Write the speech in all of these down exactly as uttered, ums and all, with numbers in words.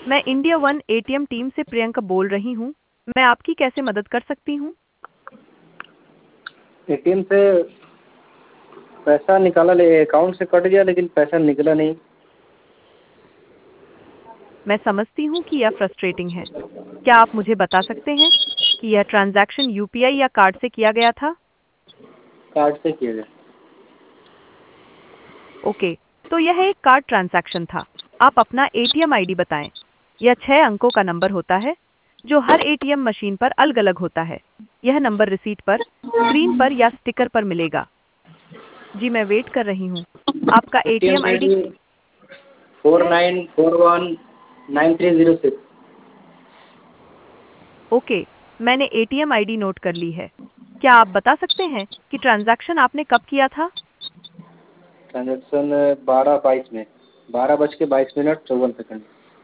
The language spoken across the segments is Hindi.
मैं इंडिया वन एटीएम टीम से प्रियंका बोल रही हूँ। मैं आपकी कैसे मदद कर सकती हूँ? एटीएम से पैसा निकाला, ले अकाउंट से कट गया लेकिन पैसा निकला नहीं। मैं समझती हूँ कि यह फ्रस्ट्रेटिंग है। क्या आप मुझे बता सकते हैं कि यह ट्रांजैक्शन यूपीआई या कार्ड से किया गया था? कार्ड से किया गया। ओके, तो यह एक कार्ड ट्रांजैक्शन था। आप अपना एटीएम आईडी बताएं। यह छह अंकों का नंबर होता है जो हर एटीएम मशीन पर अलग-अलग होता है। यह नंबर रिसीट पर, स्क्रीन पर या स्टिकर पर मिलेगा। जी, मैं वेट कर रही हूँ। आपका ATM ATM I ID D four है? Nine four one nine three zero six. Okay, मैंने एटीएम आईडी नोट कर ली है। क्या आप बता सकते हैं कि ट्रांजैक्शन आपने कब किया था? ट्रांजेक्शन बारह बाईस में, बारह बज के बाईस मिनट चौवन सेकंड।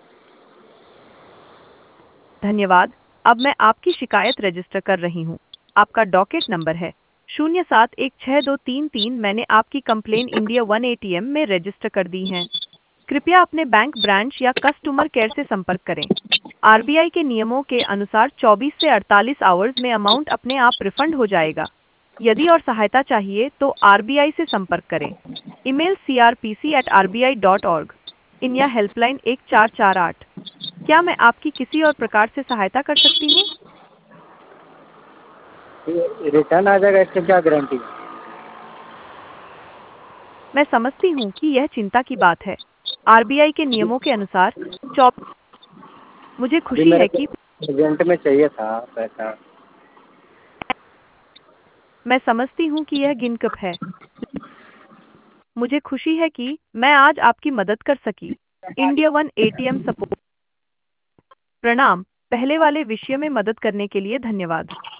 धन्यवाद। अब मैं आपकी शिकायत रजिस्टर कर रही हूँ। आपका डॉकेट नंबर है शून्य सात एक छः दो तीन तीन। मैंने आपकी कंप्लेन इंडिया वन एटीएम में रजिस्टर कर दी है। कृपया अपने बैंक ब्रांच या कस्टमर केयर से संपर्क करें। आरबीआई के नियमों के अनुसार चौबीस से अड़तालीस आवर्स में अमाउंट अपने आप रिफंड हो जाएगा। यदि और सहायता चाहिए तो आरबीआई से संपर्क करें। Email C R P C at R B I dot org. In या हेल्पलाइन एक चार चार आठ। क्या मैं आपकी किसी और प्रकार से सहायता कर सकती हूँ? रिटर्न आ जाएगा, इसकी क्या गारंटी है? मैं समझती हूँ कि यह चिंता की बात है। आरबीआई के नियमों के अनुसार चौप मुझे अभी खुशी मेरे है को कि अर्जेंट में चाहिए था पैसा। मैं समझती हूँ कि यह गिनकप है। मुझे खुशी है कि मैं आज आपकी मदद कर सकी। India one ATM support. प्रणाम। पहले वाले विषय में मदद करने के लिए धन्यवाद।